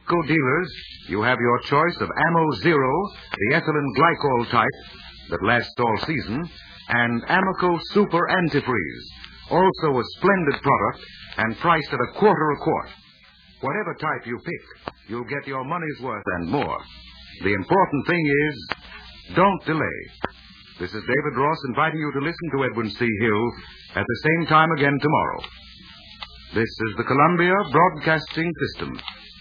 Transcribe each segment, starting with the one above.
dealers, you have your choice of Ammo Zero, the ethylene glycol type that lasts all season, and Amoco Super Antifreeze, also a splendid product and priced at $1 a quart. Whatever type you pick, you'll get your money's worth and more. The important thing is, don't delay. This is David Ross inviting you to listen to Edwin C. Hill at the same time again tomorrow. This is the Columbia Broadcasting System.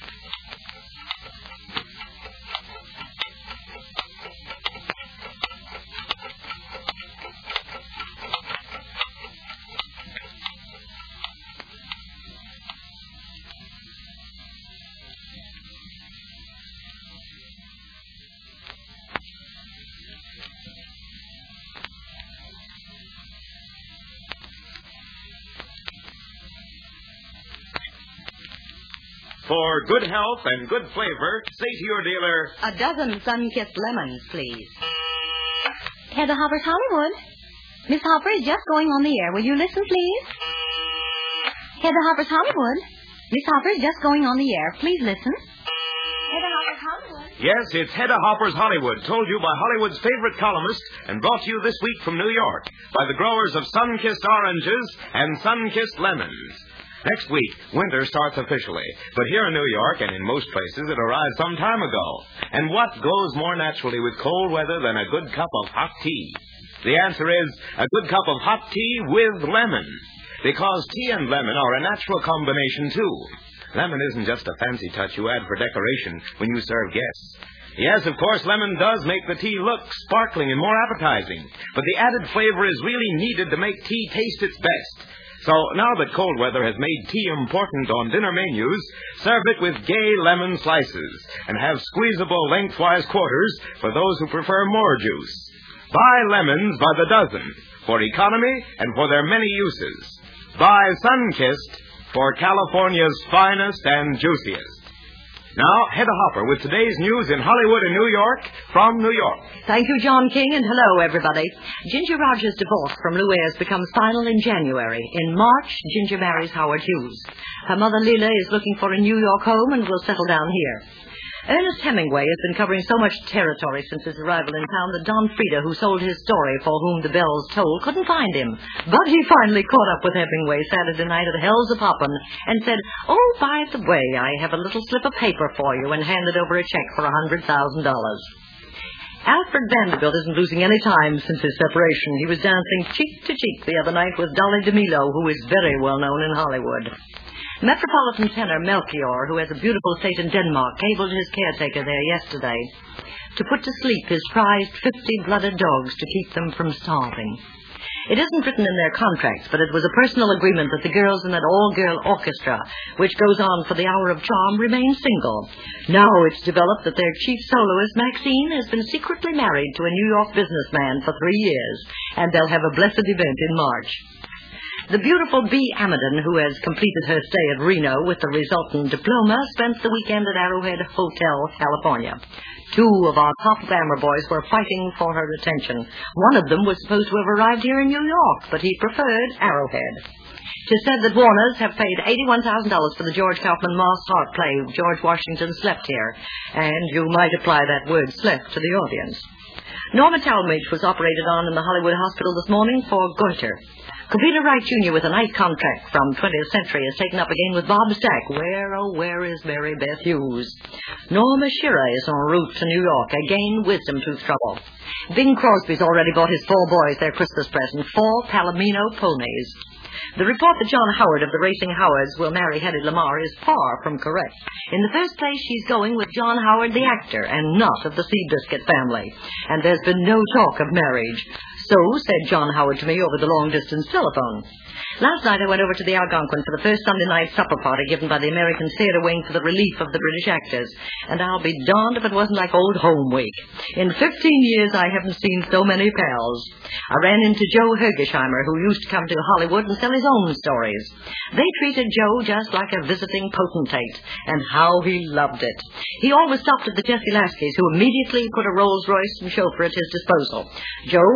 For good health and good flavor, say to your dealer, a dozen Sunkissed lemons, please. Heather Hopper's Hollywood. Miss Hopper is just going on the air. Will you listen, please? Heather Hopper's Hollywood. Miss Hopper is just going on the air. Please listen. Heather Hopper's Hollywood. Yes, it's Hedda Hopper's Hollywood, told you by Hollywood's favorite columnist and brought to you this week from New York by the growers of Sunkissed oranges and Sunkissed lemons. Next week, winter starts officially. But here in New York and in most places, it arrived some time ago. And what goes more naturally with cold weather than a good cup of hot tea? The answer is a good cup of hot tea with lemon. Because tea and lemon are a natural combination, too. Lemon isn't just a fancy touch you add for decoration when you serve guests. Yes, of course, lemon does make the tea look sparkling and more appetizing. But the added flavor is really needed to make tea taste its best. So now that cold weather has made tea important on dinner menus, serve it with gay lemon slices and have squeezable lengthwise quarters for those who prefer more juice. Buy lemons by the dozen for economy and for their many uses. Buy Sunkissed for California's finest and juiciest. Now, Hedda Hopper with today's news in Hollywood and New York from New York. Thank you, John King, and hello, everybody. Ginger Rogers' divorce from Lou Ayres becomes final in January. In March, Ginger marries Howard Hughes. Her mother, Leela, is looking for a New York home and will settle down here. Ernest Hemingway has been covering so much territory since his arrival in town that Don Frieda, who sold his story For Whom the Bells Toll, couldn't find him. But he finally caught up with Hemingway Saturday night at Hell's a Poppin' and said, "Oh, by the way, I have a little slip of paper for you," and handed over a check for $100,000. Alfred Vanderbilt isn't losing any time since his separation. He was dancing cheek to cheek the other night with Dolly DeMilo, who is very well known in Hollywood. Metropolitan tenor Melchior, who has a beautiful estate in Denmark, cabled his caretaker there yesterday to put to sleep his prized 50 blooded dogs to keep them from starving. It isn't written in their contracts, but it was a personal agreement that the girls in that all-girl orchestra, which goes on for the Hour of Charm, remain single. Now it's developed that their chief soloist, Maxine, has been secretly married to a New York businessman for 3 years, and they'll have a blessed event in March. The beautiful Bea Amidon, who has completed her stay at Reno with the resultant diploma, spent the weekend at Arrowhead Hotel, California. 2 of our top glamour boys were fighting for her attention. One of them was supposed to have arrived here in New York, but he preferred Arrowhead. Tis said that Warners have paid $81,000 for the George Kaufman Moss Hart play, George Washington Slept Here, and you might apply that word slept to the audience. Norma Talmadge was operated on in the Hollywood Hospital this morning for goiter. Covina Wright Jr. with a night contract from 20th Century is taken up again with Bob Stack. Where, oh, where is Mary Beth Hughes? Norma Shearer is en route to New York. Again, wisdom tooth trouble. Bing Crosby's already bought his 4 boys their Christmas present, 4 Palomino ponies. The report that John Howard of the Racing Howards will marry Hedy Lamarr is far from correct. In the first place, she's going with John Howard, the actor, and not of the Seabiscuit family. And there's been no talk of marriage. So, said John Howard to me over the long-distance telephone. Last night I went over to the Algonquin for the first Sunday night supper party given by the American Theatre Wing for the relief of the British actors. And I'll be darned if it wasn't like old home week. In 15 years I haven't seen so many pals. I ran into Joe Hergesheimer, who used to come to Hollywood and tell his own stories. They treated Joe just like a visiting potentate, and how he loved it. He always stopped at the Jesse Laskys, who immediately put a Rolls-Royce and chauffeur at his disposal. Joe would make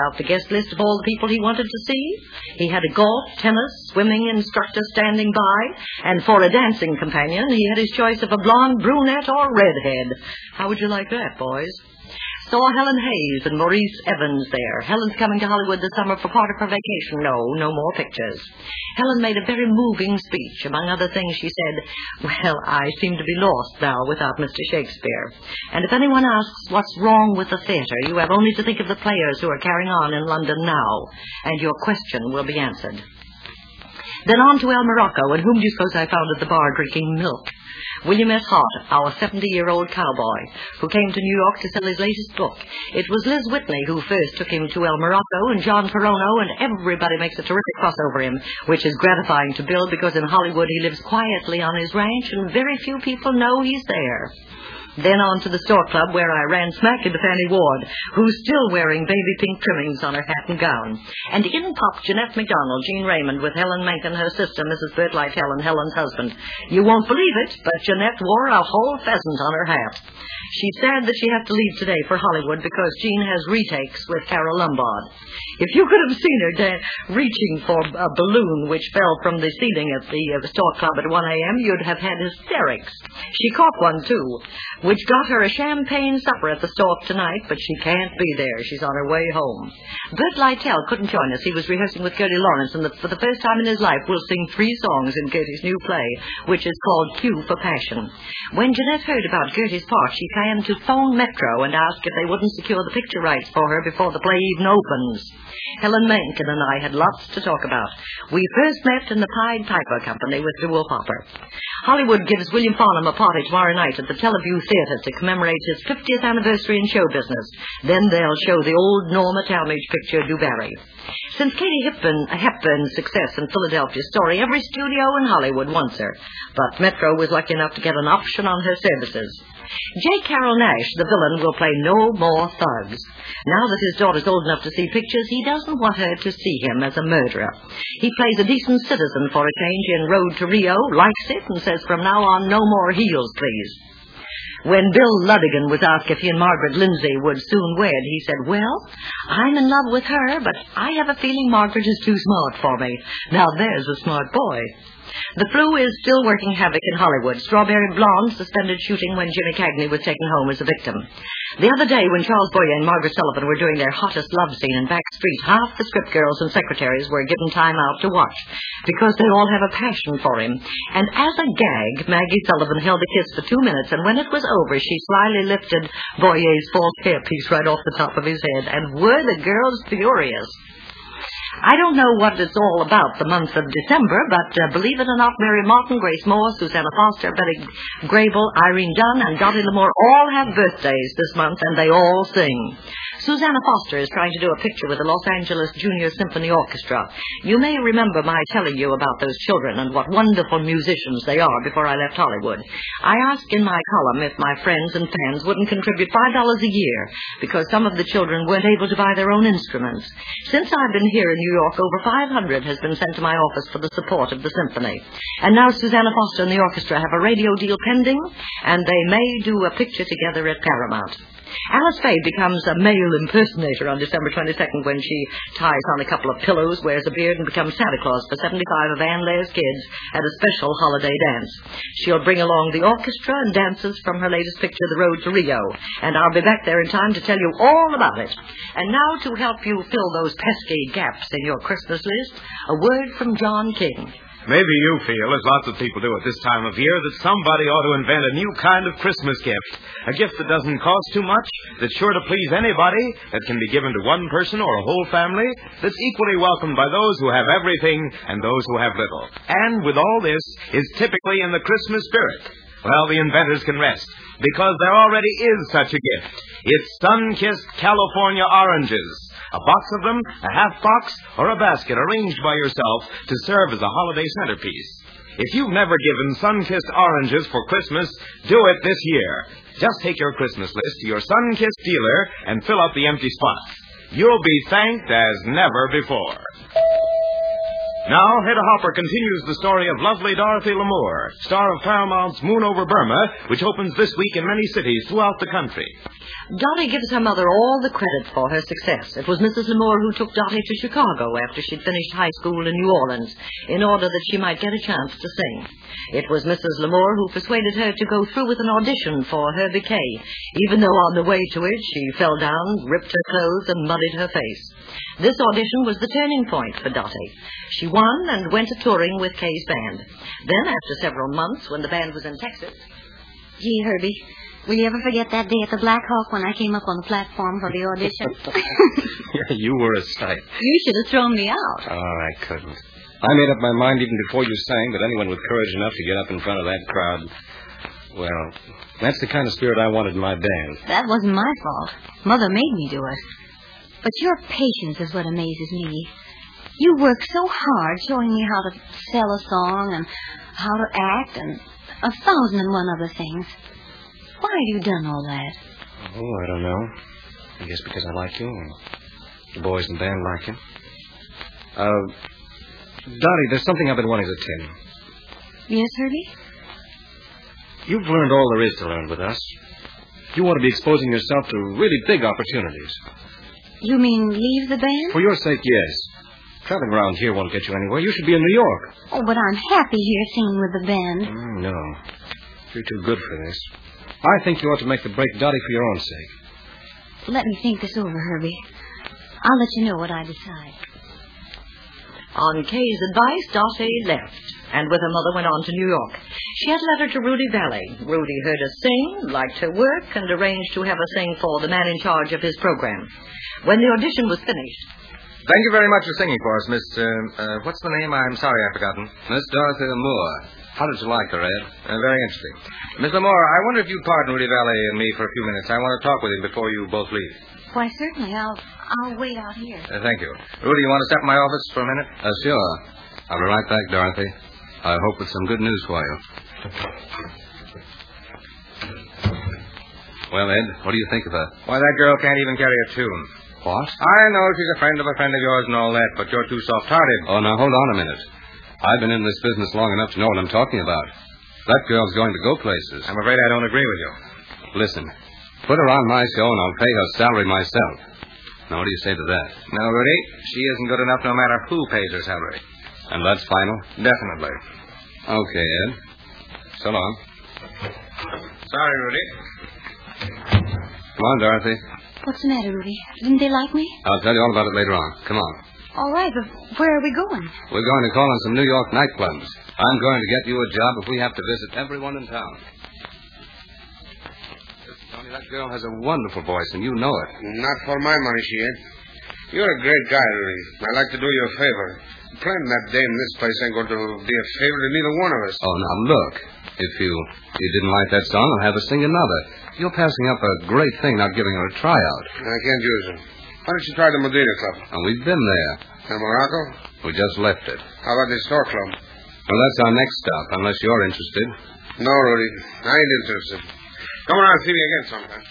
out the guest list of all the people he wanted to see. He had a golf, tennis, swimming instructor standing by, and for a dancing companion, he had his choice of a blonde, brunette, or redhead. How would you like that, boys? Saw Helen Hayes and Maurice Evans there. Helen's coming to Hollywood this summer for part of her vacation. No more pictures. Helen made a very moving speech. Among other things, she said, well, I seem to be lost now without Mr. Shakespeare. And if anyone asks what's wrong with the theater, you have only to think of the players who are carrying on in London now, and your question will be answered. Then on to El Morocco, and whom do you suppose I found at the bar drinking milk? William S. Hart, our 70-year-old cowboy, who came to New York to sell his latest book. It was Liz Whitney who first took him to El Morocco, and John Corono, and everybody makes a terrific fuss over him, which is gratifying to Bill because in Hollywood he lives quietly on his ranch, and very few people know he's there. Then on to the Stork Club, where I ran smack into Fanny Ward, who's still wearing baby pink trimmings on her hat and gown. And in popped Jeanette MacDonald, Jean Raymond, with Helen Mencken, her sister, Mrs. Bert Lighthell, Helen's husband. You won't believe it, but Jeanette wore a whole pheasant on her hat. She's sad that she has to leave today for Hollywood because Jean has retakes with Carol Lombard. If you could have seen her reaching for a balloon which fell from the ceiling at the Stork Club at 1 a.m., you'd have had hysterics. She caught one, too, which got her a champagne supper at the Stork tonight, but she can't be there. She's on her way home. Bert Lighthell couldn't join us. He was rehearsing with Gertie Lawrence, and for the first time in his life will sing 3 songs in Gertie's new play, which is called Cue for Passion. When Jeanette heard about Gertie's part, she planned to phone Metro and ask if they wouldn't secure the picture rights for her before the play even opens. Helen Mencken and I had lots to talk about. We first met in the Pied Piper Company with DeWolf Hopper. Hollywood gives William Farnham a party tomorrow night at the Teleview Theatre to commemorate his 50th anniversary in show business. Then they'll show the old Norma Talmadge picture, Du Barry. Since Katie Hepburn's success in Philadelphia Story, every studio in Hollywood wants her. But Metro was lucky enough to get an option on her services. J. Carroll Nash, the villain, will play no more thugs. Now that his daughter's old enough to see pictures, he doesn't want her to see him as a murderer. He plays a decent citizen for a change in Road to Rio, likes it, and says from now on, no more heels, please. When Bill Ludigan was asked if he and Margaret Lindsay would soon wed, he said, well, I'm in love with her, but I have a feeling Margaret is too smart for me. Now there's a smart boy. The flu is still working havoc in Hollywood. Strawberry Blonde suspended shooting when Jimmy Cagney was taken home as a victim. The other day, when Charles Boyer and Margaret Sullivan were doing their hottest love scene in Back Street, half the script girls and secretaries were given time out to watch because they all have a passion for him. And as a gag, Maggie Sullivan held a kiss for 2 minutes, and when it was over, she slyly lifted Boyer's false hairpiece right off the top of his head, and were the girls furious. I don't know what it's all about the month of December, but believe it or not, Mary Martin, Grace Moore, Susanna Foster, Betty Grable, Irene Dunn, and Dottie L'Amour all have birthdays this month, and they all sing. Susanna Foster is trying to do a picture with the Los Angeles Junior Symphony Orchestra. You may remember my telling you about those children and what wonderful musicians they are before I left Hollywood. I asked in my column if my friends and fans wouldn't contribute $5 a year because some of the children weren't able to buy their own instruments. Since I've been here in New York, over 500 has been sent to my office for the support of the symphony. And now Susanna Foster and the orchestra have a radio deal pending, and they may do a picture together at Paramount. Alice Faye becomes a male impersonator on December 22nd when she ties on a couple of pillows, wears a beard, and becomes Santa Claus for 75 of Ann Lair's kids at a special holiday dance. She'll bring along the orchestra and dancers from her latest picture, The Road to Rio, and I'll be back there in time to tell you all about it. And now, to help you fill those pesky gaps in your Christmas list, a word from John King. Maybe you feel, as lots of people do at this time of year, that somebody ought to invent a new kind of Christmas gift. A gift that doesn't cost too much, that's sure to please anybody, that can be given to one person or a whole family, that's equally welcomed by those who have everything and those who have little. And with all this, is typically in the Christmas spirit. Well, the inventors can rest, because there already is such a gift. It's sun-kissed California oranges. A box of them, a half box, or a basket arranged by yourself to serve as a holiday centerpiece. If you've never given sun-kissed oranges for Christmas, do it this year. Just take your Christmas list to your sun-kissed dealer and fill up the empty spots. You'll be thanked as never before. Now, Hedda Hopper continues the story of lovely Dorothy L'Amour, star of Paramount's Moon Over Burma, which opens this week in many cities throughout the country. Dottie gives her mother all the credit for her success. It was Mrs. Lamore who took Dottie to Chicago after she'd finished high school in New Orleans in order that she might get a chance to sing. It was Mrs. Lamore who persuaded her to go through with an audition for Herbie Kay, even though on the way to it she fell down, ripped her clothes, and muddied her face. This audition was the turning point for Dottie. She won and went a touring with Kay's band. Then, after several months, when the band was in Texas... Gee, Herbie, will you ever forget that day at the Black Hawk when I came up on the platform for the audition? Yeah, you were a sight. You should have thrown me out. Oh, I couldn't. I made up my mind even before you sang that anyone with courage enough to get up in front of that crowd, well, that's the kind of spirit I wanted in my band. That wasn't my fault. Mother made me do it. But your patience is what amazes me. You work so hard showing me how to sell a song and how to act and 1,001 other things. Why have you done all that? Oh, I don't know. I guess because I like you and the boys in the band like you. Dottie, there's something I've been wanting to tell you. Yes, Herbie? You've learned all there is to learn with us. You ought to be exposing yourself to really big opportunities. You mean leave the band? For your sake, yes. Traveling around here won't get you anywhere. You should be in New York. Oh, but I'm happy here singing with the band. No. You're too good for this. I think you ought to make the break, Dottie, for your own sake. Let me think this over, Herbie. I'll let you know what I decide. On Kay's advice, Dottie left, and with her mother went on to New York. She had a letter to Rudy Valley. Rudy heard her sing, liked her work, and arranged to have her sing for the man in charge of his program. When the audition was finished... Thank you very much for singing for us, Miss... what's the name? I'm sorry I've forgotten. Miss Dorothy Moore. How did you like her, Ed? Very interesting. Miss Lamore, I wonder if you'd pardon Rudy Valley and me for a few minutes. I want to talk with him before you both leave. Why, certainly. I'll wait out here. Thank you. Rudy, you want to step in my office for a minute? Sure. I'll be right back, Dorothy. I hope with some good news for you. Well, Ed, what do you think of her? Why, that girl can't even carry a tune. What? I know she's a friend of yours and all that, but you're too soft-hearted. Oh, now, hold on a minute. I've been in this business long enough to know what I'm talking about. That girl's going to go places. I'm afraid I don't agree with you. Listen, put her on my show and I'll pay her salary myself. Now, what do you say to that? No, Rudy, she isn't good enough no matter who pays her salary. And that's final? Definitely. Okay, Ed. So long. Sorry, Rudy. Come on, Dorothy. What's the matter, Rudy? Didn't they like me? I'll tell you all about it later on. Come on. All right, but where are we going? We're going to call on some New York nightclubs. I'm going to get you a job if we have to visit everyone in town. Tony, that girl has a wonderful voice, and you know it. Not for my money, she ain't. You're a great guy, Rudy. I'd like to do you a favor. Playing that dame in this place ain't going to be a favor to neither one of us. Oh, now, look. If you didn't like that song, I'll have her sing another. You're passing up a great thing not giving her a tryout. I can't use her. Why don't you try the Medina Club? And we've been there. And Morocco? We just left it. How about the Store Club? Well, that's our next stop, unless you're interested. No, Rudy. I ain't interested. Come around and see me again sometime.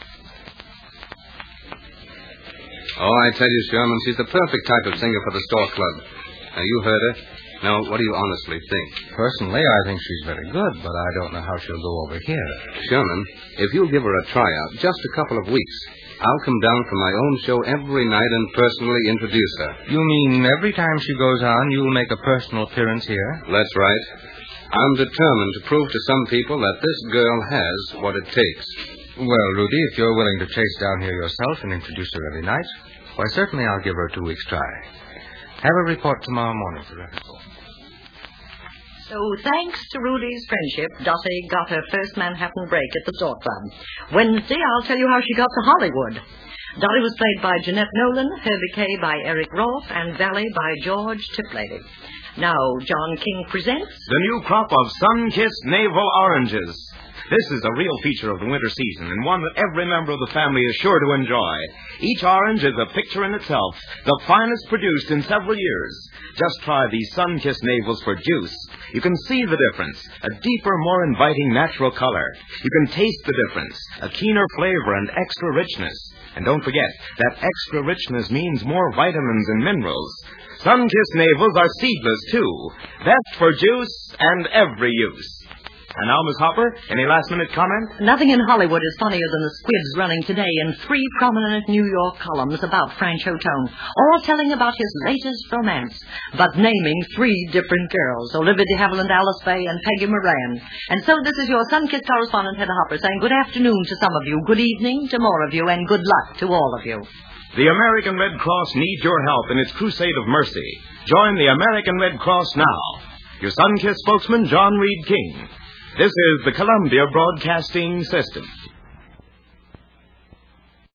Oh, I tell you, Sherman, she's the perfect type of singer for the Store Club. Now, you heard her. Now, what do you honestly think? Personally, I think she's very good, but I don't know how she'll go over here. Sherman, if you'll give her a tryout, just a couple of weeks, I'll come down from my own show every night and personally introduce her. You mean every time she goes on, you'll make a personal appearance here? That's right. I'm determined to prove to some people that this girl has what it takes. Well, Rudy, if you're willing to chase down here yourself and introduce her every night, why, certainly I'll give her a 2 weeks' try. Have a report tomorrow morning for Revco. So, thanks to Rudy's friendship, Dottie got her first Manhattan break at the Store Club. Wednesday, I'll tell you how she got to Hollywood. Dottie was played by Jeanette Nolan, Herbie Kay by Eric Roth, and Valley by George Tiplady. Now, John King presents... the new crop of sun-kissed navel oranges. This is a real feature of the winter season, and one that every member of the family is sure to enjoy. Each orange is a picture in itself, the finest produced in several years. Just try these sun-kissed navels for juice. You can see the difference, a deeper, more inviting natural color. You can taste the difference, a keener flavor and extra richness. And don't forget, that extra richness means more vitamins and minerals. Sun-kissed navels are seedless, too. Best for juice and every use. And now, Miss Hopper, any last-minute comment? Nothing in Hollywood is funnier than the squibs running today in 3 prominent New York columns about Frank Chotone, all telling about his latest romance, but naming 3 different girls, Olivia de Havilland, Alice Faye, and Peggy Moran. And so this is your Sun-Kissed correspondent, Hedda Hopper, saying good afternoon to some of you, good evening to more of you, and good luck to all of you. The American Red Cross needs your help in its crusade of mercy. Join the American Red Cross now. Your Sun-Kissed spokesman, John Reed King. This is the Columbia Broadcasting System.